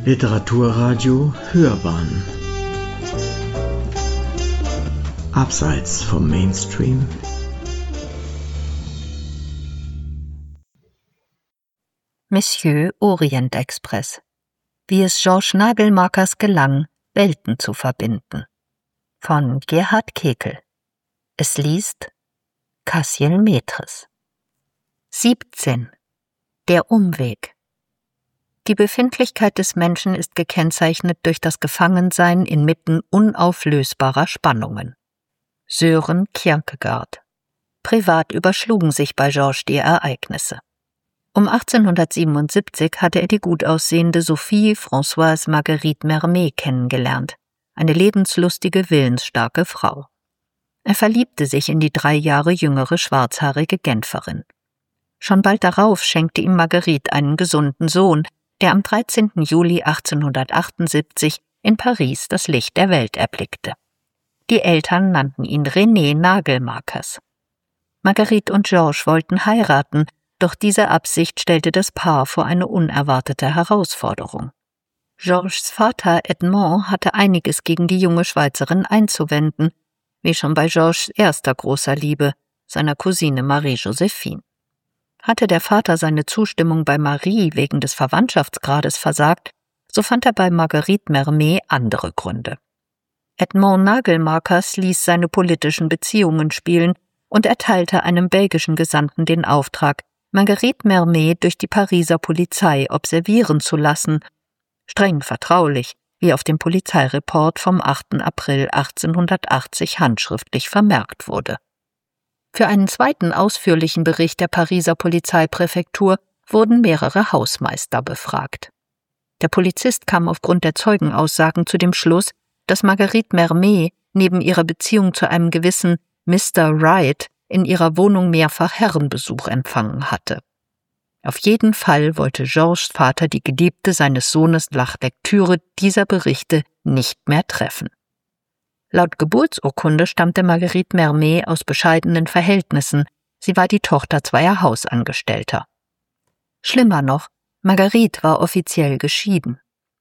Literaturradio Hörbahn Abseits vom Mainstream. Monsieur Orient Express. Wie es Georges Nagelmakers gelang, Welten zu verbinden. Von Gerhard Kekel. Es liest Cassiel Metres. 17. Der Umweg. Die Befindlichkeit des Menschen ist gekennzeichnet durch das Gefangensein inmitten unauflösbarer Spannungen. Søren Kierkegaard. Privat überschlugen sich bei Georges die Ereignisse. Um 1877 hatte er die gut aussehende Sophie Françoise Marguerite Mermet kennengelernt, eine lebenslustige, willensstarke Frau. Er verliebte sich in die 3 Jahre jüngere schwarzhaarige Genferin. Schon bald darauf schenkte ihm Marguerite einen gesunden Sohn, der am 13. Juli 1878 in Paris das Licht der Welt erblickte. Die Eltern nannten ihn René Nagelmakers. Marguerite und Georges wollten heiraten, doch diese Absicht stellte das Paar vor eine unerwartete Herausforderung. Georges Vater Edmond hatte einiges gegen die junge Schweizerin einzuwenden, wie schon bei Georges erster großer Liebe, seiner Cousine Marie-Joséphine. Hatte der Vater seine Zustimmung bei Marie wegen des Verwandtschaftsgrades versagt, so fand er bei Marguerite Mermet andere Gründe. Edmond Nagelmakers ließ seine politischen Beziehungen spielen und erteilte einem belgischen Gesandten den Auftrag, Marguerite Mermet durch die Pariser Polizei observieren zu lassen, streng vertraulich, wie auf dem Polizeireport vom 8. April 1880 handschriftlich vermerkt wurde. Für einen zweiten ausführlichen Bericht der Pariser Polizeipräfektur wurden mehrere Hausmeister befragt. Der Polizist kam aufgrund der Zeugenaussagen zu dem Schluss, dass Marguerite Mermet neben ihrer Beziehung zu einem gewissen Mr. Wright in ihrer Wohnung mehrfach Herrenbesuch empfangen hatte. Auf jeden Fall wollte Georges Vater die Geliebte seines Sohnes nach Lektüre dieser Berichte nicht mehr treffen. Laut Geburtsurkunde stammte Marguerite Mermet aus bescheidenen Verhältnissen, sie war die Tochter 2 Hausangestellter. Schlimmer noch, Marguerite war offiziell geschieden.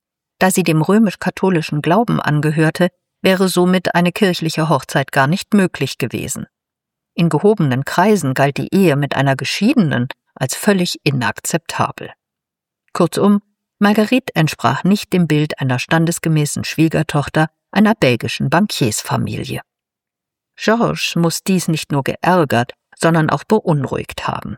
Da sie dem römisch-katholischen Glauben angehörte, wäre somit eine kirchliche Hochzeit gar nicht möglich gewesen. In gehobenen Kreisen galt die Ehe mit einer Geschiedenen als völlig inakzeptabel. Kurzum, Marguerite entsprach nicht dem Bild einer standesgemäßen Schwiegertochter einer belgischen Bankiersfamilie. Georges muss dies nicht nur geärgert, sondern auch beunruhigt haben.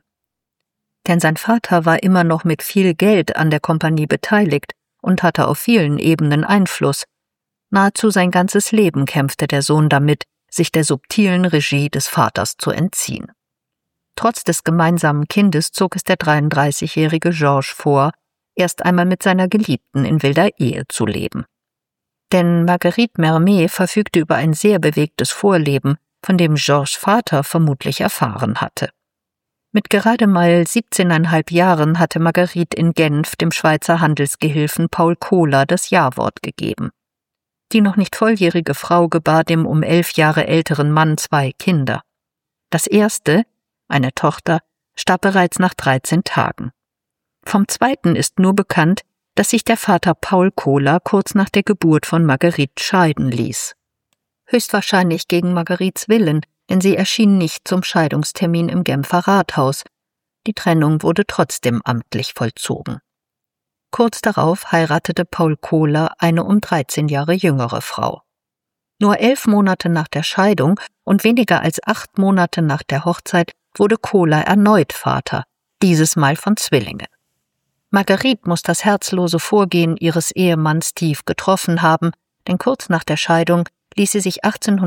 Denn sein Vater war immer noch mit viel Geld an der Kompanie beteiligt und hatte auf vielen Ebenen Einfluss. Nahezu sein ganzes Leben kämpfte der Sohn damit, sich der subtilen Regie des Vaters zu entziehen. Trotz des gemeinsamen Kindes zog es der 33-jährige Georges vor, erst einmal mit seiner Geliebten in wilder Ehe zu leben. Denn Marguerite Mermet verfügte über ein sehr bewegtes Vorleben, von dem Georges Vater vermutlich erfahren hatte. Mit gerade mal 17,5 Jahren hatte Marguerite in Genf dem Schweizer Handelsgehilfen Paul Kohler das Ja-Wort gegeben. Die noch nicht volljährige Frau gebar dem um 11 Jahre älteren Mann 2 Kinder. Das erste, eine Tochter, starb bereits nach 13 Tagen. Vom zweiten ist nur bekannt, dass sich der Vater Paul Kohler kurz nach der Geburt von Marguerite scheiden ließ. Höchstwahrscheinlich gegen Marguerites Willen, denn sie erschien nicht zum Scheidungstermin im Genfer Rathaus. Die Trennung wurde trotzdem amtlich vollzogen. Kurz darauf heiratete Paul Kohler eine um 13 Jahre jüngere Frau. Nur 11 Monate nach der Scheidung und weniger als 8 Monate nach der Hochzeit wurde Kohler erneut Vater, dieses Mal von Zwillingen. Marguerite muss das herzlose Vorgehen ihres Ehemanns tief getroffen haben, denn kurz nach der Scheidung ließ sie sich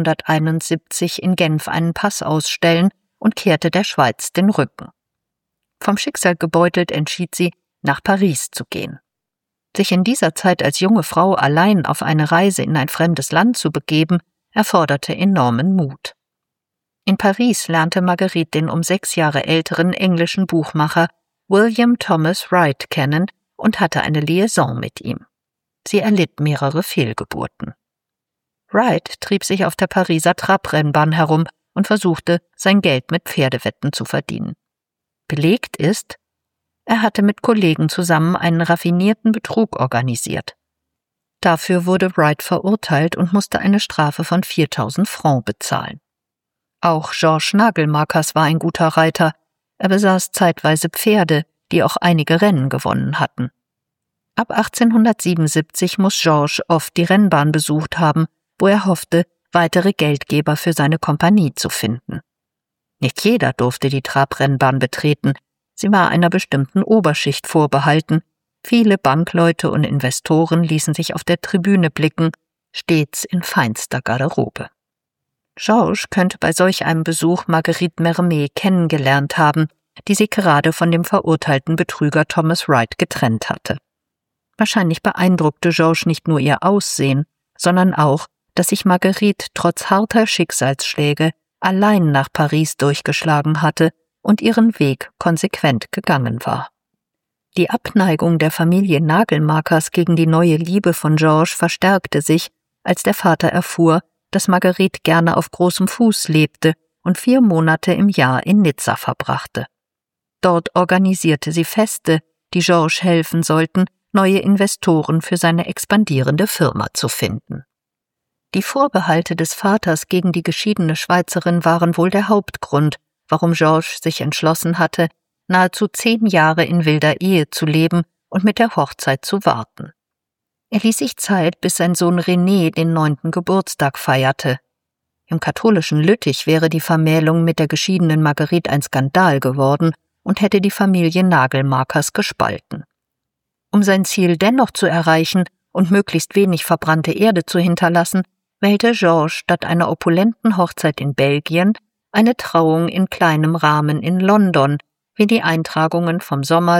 1871 in Genf einen Pass ausstellen und kehrte der Schweiz den Rücken. Vom Schicksal gebeutelt entschied sie, nach Paris zu gehen. Sich in dieser Zeit als junge Frau allein auf eine Reise in ein fremdes Land zu begeben, erforderte enormen Mut. In Paris lernte Marguerite den um 6 Jahre älteren englischen Buchmacher William Thomas Wright kennen und hatte eine Liaison mit ihm. Sie erlitt mehrere Fehlgeburten. Wright trieb sich auf der Pariser Trabrennbahn herum und versuchte, sein Geld mit Pferdewetten zu verdienen. Belegt ist, Er hatte mit Kollegen zusammen einen raffinierten Betrug organisiert. Dafür wurde Wright verurteilt und musste eine Strafe von 4.000 Francs bezahlen. Auch Georges Nagelmakers war ein guter Reiter. Er besaß zeitweise Pferde, die auch einige Rennen gewonnen hatten. Ab 1877 muss Georges oft die Rennbahn besucht haben, wo er hoffte, weitere Geldgeber für seine Kompanie zu finden. Nicht jeder durfte die Trabrennbahn betreten, sie war einer bestimmten Oberschicht vorbehalten. Viele Bankleute und Investoren ließen sich auf der Tribüne blicken, stets in feinster Garderobe. Georges könnte bei solch einem Besuch Marguerite Mermet kennengelernt haben, die sich gerade von dem verurteilten Betrüger Thomas Wright getrennt hatte. Wahrscheinlich beeindruckte Georges nicht nur ihr Aussehen, sondern auch, dass sich Marguerite trotz harter Schicksalsschläge allein nach Paris durchgeschlagen hatte und ihren Weg konsequent gegangen war. Die Abneigung der Familie Nagelmakers gegen die neue Liebe von Georges verstärkte sich, als der Vater erfuhr, dass Marguerite gerne auf großem Fuß lebte und 4 Monate im Jahr in Nizza verbrachte. Dort organisierte sie Feste, die Georges helfen sollten, neue Investoren für seine expandierende Firma zu finden. Die Vorbehalte des Vaters gegen die geschiedene Schweizerin waren wohl der Hauptgrund, warum Georges sich entschlossen hatte, nahezu 10 Jahre in wilder Ehe zu leben und mit der Hochzeit zu warten. Er ließ sich Zeit, bis sein Sohn René den 9. Geburtstag feierte. Im katholischen Lüttich wäre die Vermählung mit der geschiedenen Marguerite ein Skandal geworden und hätte die Familie Nagelmakers gespalten. Um sein Ziel dennoch zu erreichen und möglichst wenig verbrannte Erde zu hinterlassen, wählte Georges statt einer opulenten Hochzeit in Belgien eine Trauung in kleinem Rahmen in London, wie die Eintragungen vom Sommer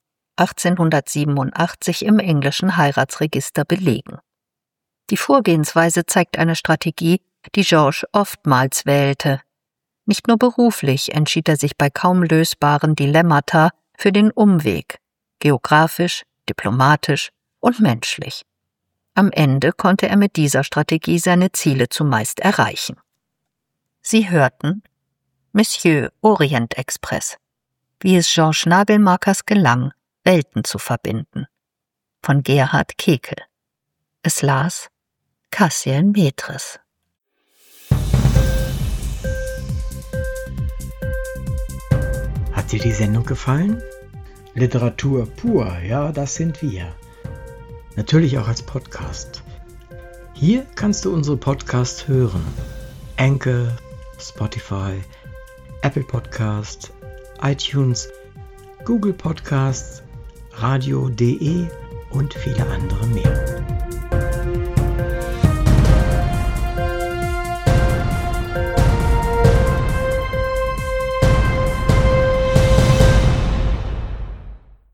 1887 im englischen Heiratsregister belegen. Die Vorgehensweise zeigt eine Strategie, die Georges oftmals wählte. Nicht nur beruflich entschied er sich bei kaum lösbaren Dilemmata für den Umweg, geografisch, diplomatisch und menschlich. Am Ende konnte er mit dieser Strategie seine Ziele zumeist erreichen. Sie hörten Monsieur Orient Express, wie es Georges Nagelmakers gelang, Welten zu verbinden, von Gerhard Kekel. Es las Cassiel Metres. Hat dir die Sendung gefallen? Literatur pur, ja, das sind wir. Natürlich auch als Podcast. Hier kannst du unsere Podcasts hören. Anchor, Spotify, Apple Podcast, iTunes, Google Podcasts, radio.de und viele andere mehr.